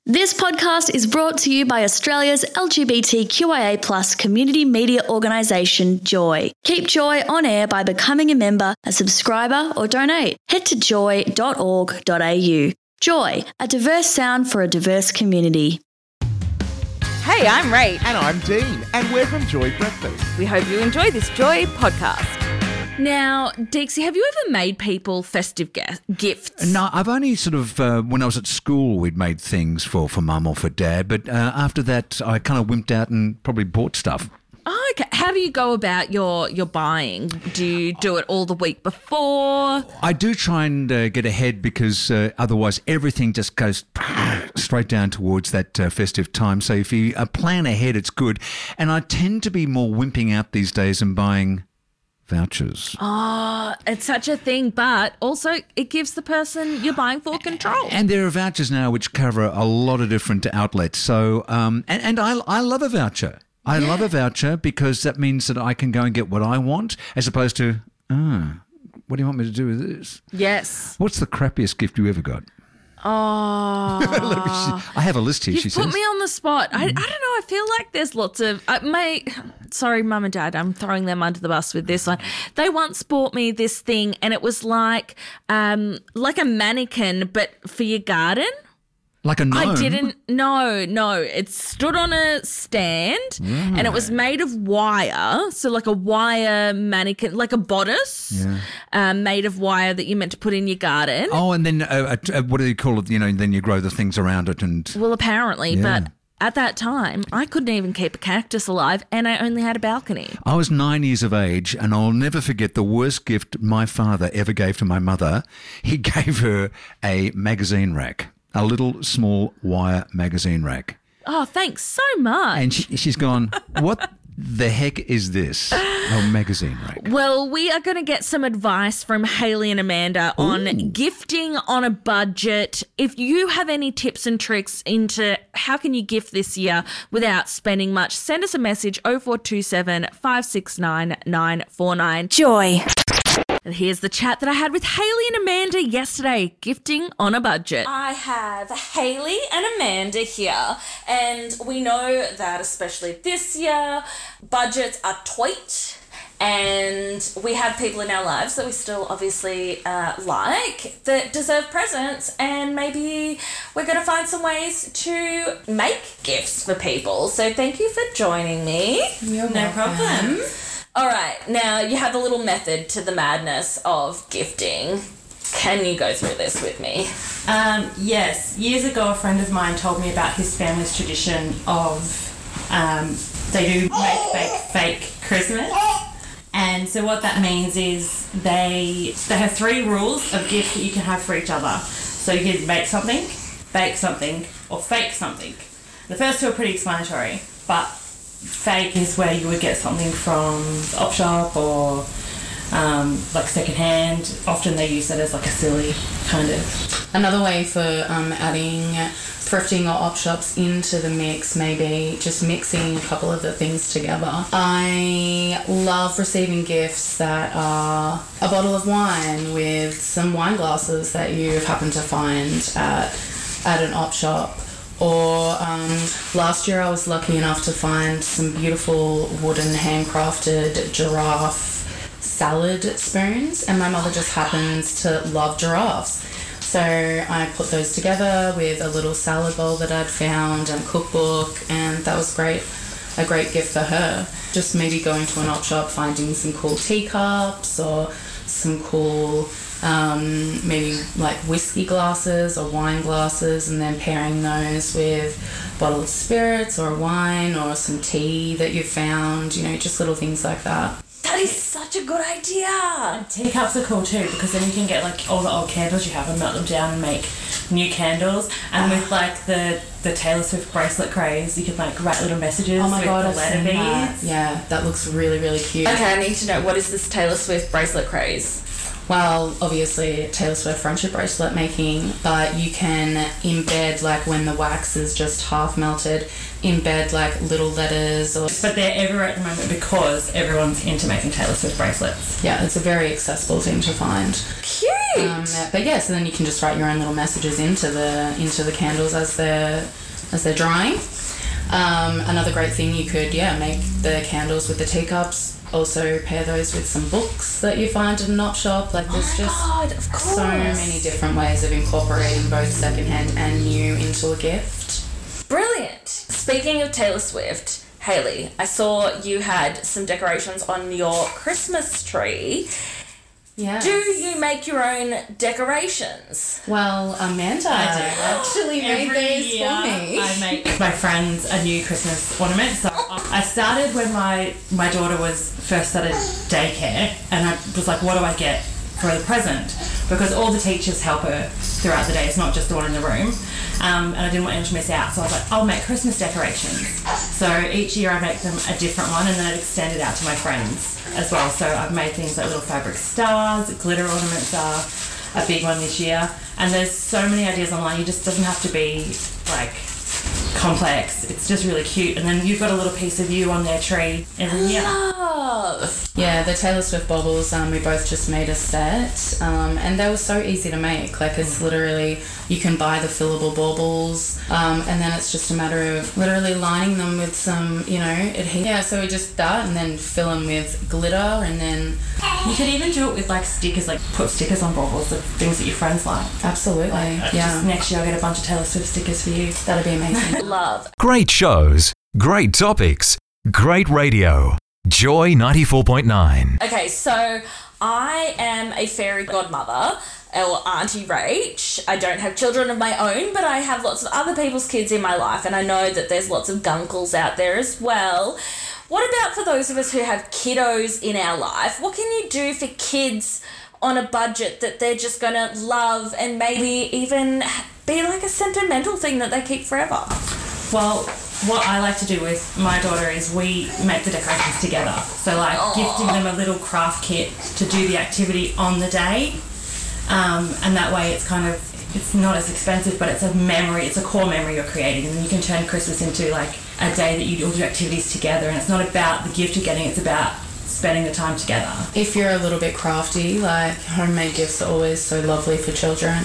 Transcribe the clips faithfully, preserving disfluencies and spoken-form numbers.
This podcast is brought to you by Australia's L G B T Q I A plus community media organisation, Joy. Keep Joy on air by becoming a member, a subscriber or donate. Head to joy dot org dot a u. Joy, a diverse sound for a diverse community. Hey, I'm Rach. And I'm Dean, and we're from Joy Breakfast. We hope you enjoy this Joy podcast. Now, Dixie, have you ever made people festive ga- gifts? No, I've only sort of, uh, when I was at school, we'd made things for, for mum or for dad, but uh, after that, I kind of wimped out and probably bought stuff. Oh, okay. How do you go about your, your buying? Do you do it all the week before? I do try and uh, get ahead because uh, otherwise everything just goes straight down towards that uh, festive time. So if you uh, plan ahead, it's good. And I tend to be more wimping out these days and buying vouchers. Oh, it's such a thing, but also it gives the person you're buying for control. And there are vouchers now which cover a lot of different outlets. So, um, and, and I, I love a voucher. I yeah. love a voucher because that means that I can go and get what I want as opposed to, ah, what do you want me to do with this? Yes. What's the crappiest gift you ever got? Oh. Let me see. I have a list here, You've she put says. me on the spot. I, I don't know. I feel like there's lots of... Uh, my, sorry, Mum and Dad, I'm throwing them under the bus with this one. They once bought me this thing and it was like um, like a mannequin but for your garden. Like a gnome? I didn't, no, no. It stood on a stand right. and it was made of wire, so like a wire mannequin, like a bodice yeah. um, made of wire that you meant to put in your garden. Oh, and then uh, uh, what do you call it? You know, then you grow the things around it and... Well, apparently, yeah. but at that time, I couldn't even keep a cactus alive and I only had a balcony. I was nine years of age and I'll never forget the worst gift my father ever gave to my mother. He gave her a magazine rack. A little small wire magazine rack. Oh, thanks so much. And she, she's gone, what the heck is this? A magazine rack. Well, we are going to get some advice from Hayley and Amanda Ooh. on gifting on a budget. If you have any tips and tricks into how can you gift this year without spending much, send us a message oh four two seven, five six nine, nine four nine. Joy. And here's the chat that I had with Hayley and Amanda yesterday, gifting on a budget. I have Hayley and Amanda here, and we know that especially this year, budgets are tight, and we have people in our lives that we still obviously uh, like that deserve presents, and maybe we're going to find some ways to make gifts for people. So thank you for joining me. You're no welcome. problem. All right, now you have a little method to the madness of gifting. Can you go through this with me? Um, yes, years ago a friend of mine told me about his family's tradition of um, they do make, bake, fake Christmas. And so what that means is they they have three rules of gifts that you can have for each other. So you can make something, bake something, or fake something. The first two are pretty explanatory, but fake is where you would get something from the op shop or um, like secondhand. Often they use it as like a silly kind of. Another way for um, adding thrifting or op shops into the mix, maybe just mixing a couple of the things together. I love receiving gifts that are a bottle of wine with some wine glasses that you've happened to find at, at an op shop. Or um, last year I was lucky enough to find some beautiful wooden handcrafted giraffe salad spoons, and my mother just happens to love giraffes. So I put those together with a little salad bowl that I'd found and cookbook, and that was great, a great gift for her. Just maybe going to an op shop, finding some cool teacups or some cool um, maybe like whiskey glasses or wine glasses, and then pairing those with bottled spirits or wine or some tea that you found, you know, just little things like that. That is such a good idea. And teacups are cool too, because then you can get like all the old candles you have and melt them down and make new candles. And with like the, the Taylor Swift bracelet craze, you can like write little messages oh my with God, the I've letter seen that. beads. Yeah, that looks really, really cute. Okay, I need to know, what is this Taylor Swift bracelet craze? well, obviously Taylor Swift friendship bracelet making, but you can embed, like when the wax is just half melted, embed like little letters or... But they're everywhere at the moment because everyone's into making Taylor Swift bracelets. Yeah, it's a very accessible thing to find. Cute. Um, but yeah, so then you can just write your own little messages into the into the candles as they're as they're drying. Um, another great thing, you could yeah make the candles with the teacups. Also pair those with some books that you find in an op shop. Like there's Oh my just God, of course. so many different ways of incorporating both secondhand and new into a gift. Brilliant. Speaking of Taylor Swift, Hayley, I saw you had some decorations on your Christmas tree. Yeah. Do you make your own decorations? Well, Amanda actually made these year, for me. I make my friends a new Christmas ornament. So I started when my, my daughter was first started daycare, and I was like, what do I get for the present? Because all the teachers help her throughout the day. It's not just the one in the room. Um, and I didn't want anyone to miss out. So I was like, I'll make Christmas decorations. So each year I make them a different one, and then it extended out to my friends as well. So I've made things like little fabric stars, glitter ornaments are a big one this year. And there's so many ideas online. It just doesn't have to be like complex. It's just really cute. And then you've got a little piece of you on their tree every year. Love. Yeah, the Taylor Swift baubles, um, we both just made a set, um, and they were so easy to make. Like, it's literally, you can buy the fillable baubles, um, and then it's just a matter of literally lining them with some, you know, adhesive. Yeah, so we just that, and then fill them with glitter, and then... You could even do it with like stickers, like put stickers on baubles of things that your friends like. Absolutely, Like, yeah. Just next year I'll get a bunch of Taylor Swift stickers for you. That'd be amazing. Love. Great shows, great topics, great radio. Joy ninety-four point nine. Okay, so I am a fairy godmother, or Auntie Rach. I don't have children of my own, but I have lots of other people's kids in my life, and I know that there's lots of gunkles out there as well. What about for those of us who have kiddos in our life? What can you do for kids on a budget that they're just going to love and maybe even be like a sentimental thing that they keep forever? Well, what I like to do with my daughter is we make the decorations together. So like Aww. gifting them a little craft kit to do the activity on the day. Um, and that way it's kind of, it's not as expensive, but it's a memory, it's a core memory you're creating. And then you can turn Christmas into like a day that you all do activities together. And it's not about the gift you're getting, it's about spending the time together. If you're a little bit crafty, like homemade gifts are always so lovely for children.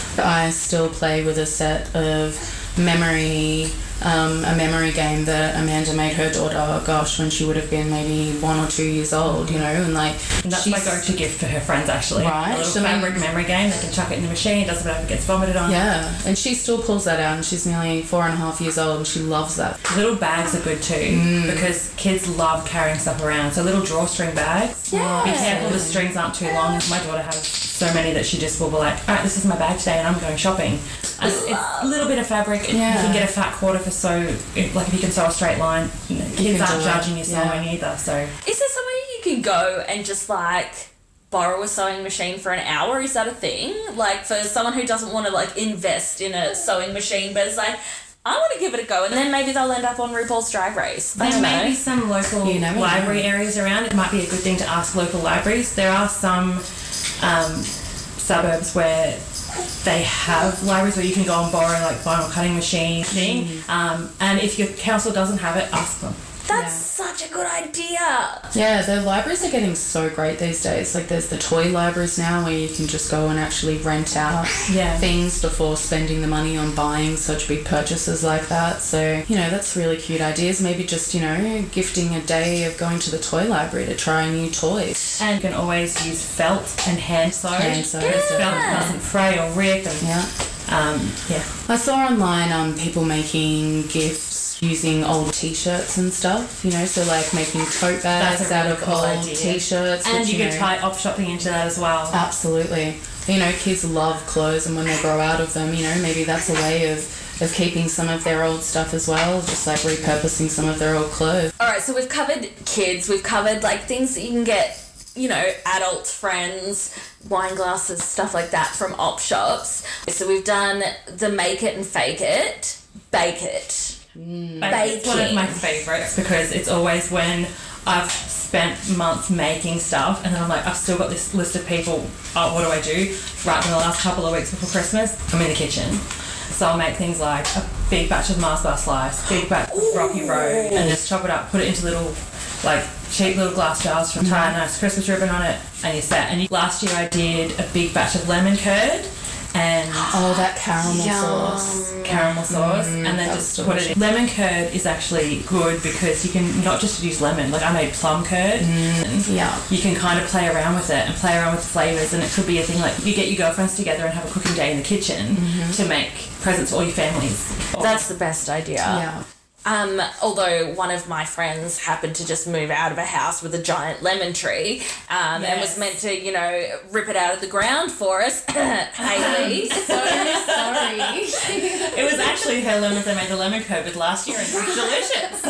I still play with a set of memory, um, a memory game that Amanda made her daughter, gosh, when she would have been maybe one or two years old, you know, and like... And that's she's- my go-to gift for her friends, actually. Right. A little So then- fabric memory game. They can chuck it in the machine. It doesn't matter if it gets vomited on. Yeah, and she still pulls that out, and she's nearly four and a half years old, and she loves that. Little bags are good too Mm. because kids love carrying stuff around. So little drawstring bags. Yeah. Be careful the strings aren't too long. My daughter has so many that she just will be like, all right, this is my bag today and I'm going shopping. And it's, it's a little bit of fabric. Yeah. You can get a fat quarter for sew, if, like if you can sew a straight line. You know, kids can aren't do it. judging you Yeah. sewing either. So Is there somewhere you can go and just like borrow a sewing machine for an hour? Is that a thing? Like for someone who doesn't want to like invest in a sewing machine, but it's like, I want to give it a go, and then maybe they'll end up on RuPaul's Drag Race. I there don't may know. be some local You never know. library areas around. It might be a good thing to ask local libraries. There are some um, suburbs where they have libraries where you can go and borrow like vinyl cutting machine thing. Um, and if your council doesn't have it, ask them. That's such a good idea. Yeah, the libraries are getting so great these days. Like there's the toy libraries now where you can just go and actually rent out Yeah. things before spending the money on buying such big purchases like that. So, you know, that's really cute ideas. Maybe just, you know, gifting a day of going to the toy library to try new toys. And you can always use felt and hand sew. Hand sew, Because felt yeah. doesn't fray or rip. And, Yeah. um, yeah. I saw online um, people making gifts using old t-shirts and stuff, you know, so like making tote bags That's a out really of cool old idea. t-shirts. And which, you could know, tie op shopping into that as well. Absolutely. You know, kids love clothes, and when they grow out of them, you know, maybe that's a way of, of keeping some of their old stuff as well, just like repurposing some of their old clothes. All right, so we've covered kids, we've covered like things that you can get, you know, adult friends, wine glasses, stuff like that from op shops. So we've done the make it and fake it, bake it. It's one of my favourites because it's always when I've spent months making stuff, and then I'm like, I've still got this list of people. Oh, what do I do? Right in the last couple of weeks before Christmas, I'm in the kitchen. So I'll make things like a big batch of Mars bar slice, big batch of Rocky Road, and just chop it up, put it into little, like, cheap little glass jars from tie a nice Christmas ribbon on it, and you're set. And last year I did a big batch of lemon curd and Oh, that caramel Yum. sauce. caramel sauce, and then that's just put it in. Lemon curd is actually good because you can not just use lemon. Like I made plum curd. Yeah. You can kind of play around with it and play around with the flavours, and it could be a thing like you get your girlfriends together and have a cooking day in the kitchen to make presents for all your families. That's the best idea. Yeah. Um, although one of my friends happened to just move out of a house with a giant lemon tree um, and was Yes. meant to, you know, rip it out of the ground for us. Hayley. So sorry. It was actually her lemons I made the lemon curd with last year, and it was delicious.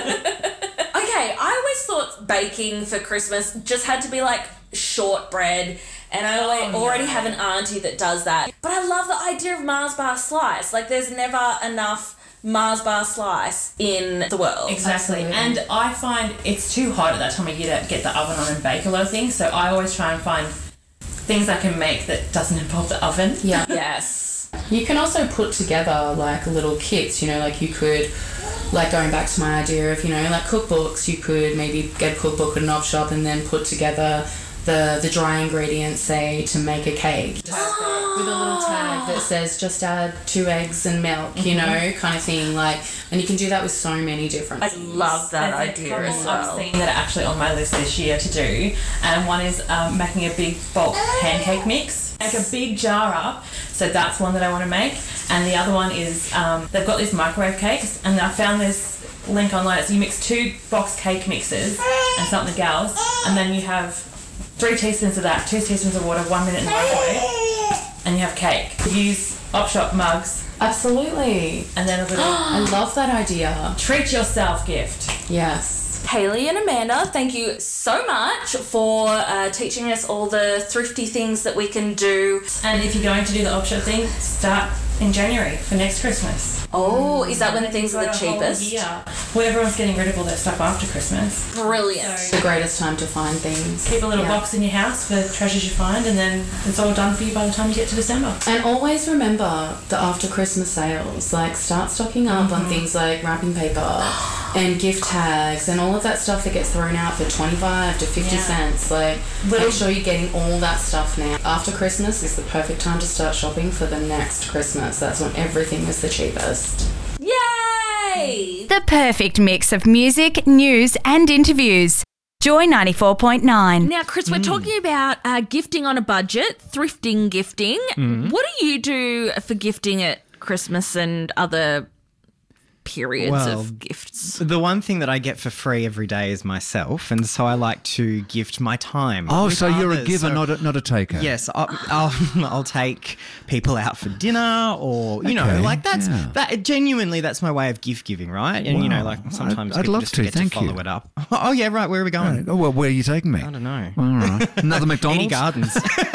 Okay, I always thought baking for Christmas just had to be like shortbread, and I always, Oh, already no. have an auntie that does that. But I love the idea of Mars bar slice. Like, there's never enough Mars bar slice in the world. Exactly. Absolutely. And I find it's too hot at that time of year to get the oven on and bake a lot of things, so I always try and find things I can make that doesn't involve the oven. Yeah. Yes. You can also put together like little kits, you know, like you could, like going back to my idea of, you know, like cookbooks, you could maybe get a cookbook at an op shop and then put together the, the dry ingredients, say, to make a cake. With a little tag that says just add two eggs and milk, you know, kind of thing. Like, and you can do that with so many different I things. love that There's a idea couple as well. I've seen that are actually on my list this year to do, and one is um, making a big bulk pancake mix. Make a big jar up, so that's one that I want to make. And the other one is um, they've got these microwave cakes, and I found this link online. So you mix two box cake mixes and something else, and then you have three teaspoons of that, two teaspoons of water, one minute in the microwave, and you have cake. Use op shop mugs, Absolutely. and then a little I love that idea. treat yourself gift. Yes. Hayley and Amanda, thank you so much for uh, teaching us all the thrifty things that we can do. And if you're going to do the op shop thing, start in January for next Christmas. Oh, is that when things are the Got a whole cheapest? year where everyone's getting rid of all their stuff after Christmas. Brilliant. It's the greatest time to find things. Keep a little Yeah. box in your house for treasures you find, and then it's all done for you by the time you get to December. And always remember the after Christmas sales. Like, start stocking up on things like wrapping paper and gift tags and all of that stuff that gets thrown out for twenty-five to fifty Yeah. cents. Like, Little- make sure you're getting all that stuff now. After Christmas is the perfect time to start shopping for the next Christmas. That's when everything is the cheapest. Yay! The perfect mix of music, news, and interviews. Joy ninety-four point nine. Now, Chris, we're talking about uh, gifting on a budget, thrifting gifting. What do you do for gifting at Christmas and other periods Well, of gifts? The one thing that I get for free every day is myself, and so I like to gift my time. Oh, with so you're a others. giver, So- not a, not a taker. Yes, I'll, I'll, I'll take people out for dinner, or you know, Okay, like that's yeah. that. Genuinely, that's my way of gift giving, right? And you know, Wow. like sometimes I'd- I'd people love just to, forget thank to follow you. it up. Oh yeah, right. Where are we going? Oh, well, where are you taking me? I don't know. All right. Another McDonald's? Edie Gardens.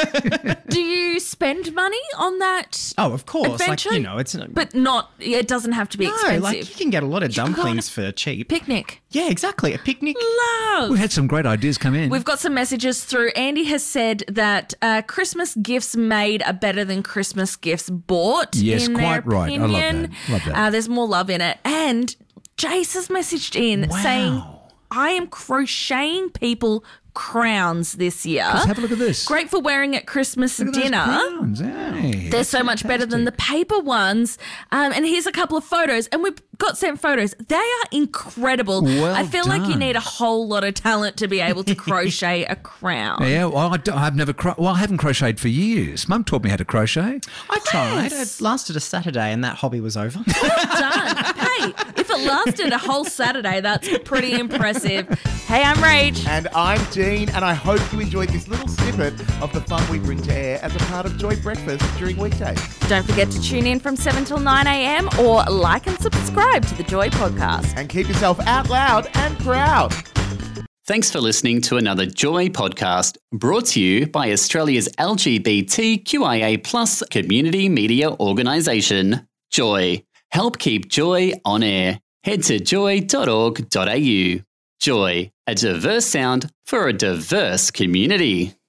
Do you spend money on that? Oh, of course. Adventure? Like you know, it's But not, it doesn't have to be no, expensive. like you can get a lot of can go on dumplings a for cheap. Picnic. Yeah, exactly. A picnic. Love. We had some great ideas come in. We've got some messages through. Andy has said that uh, Christmas gifts made are better than Christmas gifts bought. Yes, in quite their right. I love opinion. that. Love that. Uh, there's more love in it. And Jace has messaged in Wow. saying, I am crocheting people crowns this year. Let's have a look at this. Great for wearing at Christmas Look at those dinner. crowns, hey. They're so much better than the paper ones. Um, and here's a couple of photos. And we've got sent photos. They are incredible. Well I feel like you done. need a whole lot of talent to be able to crochet a crown. Yeah, well, I don't- I've never, cro- well, I haven't crocheted for years. Mum taught me how to crochet. I tried. It lasted a Saturday, and that hobby was over. Done. Hey, if it lasted a whole Saturday, that's pretty impressive. Hey, I'm Rach. And I'm Dean, and I hope you enjoyed this little snippet of the fun we bring to air as a part of Joy Breakfast during weekdays. Don't forget to tune in from seven till nine a.m. or like and subscribe to the Joy podcast. And keep yourself out loud and proud. Thanks for listening to another Joy podcast brought to you by Australia's L G B T Q I A plus community media organisation, Joy. Help keep Joy on air. Head to joy dot org dot a u. Joy. a diverse sound for a diverse community.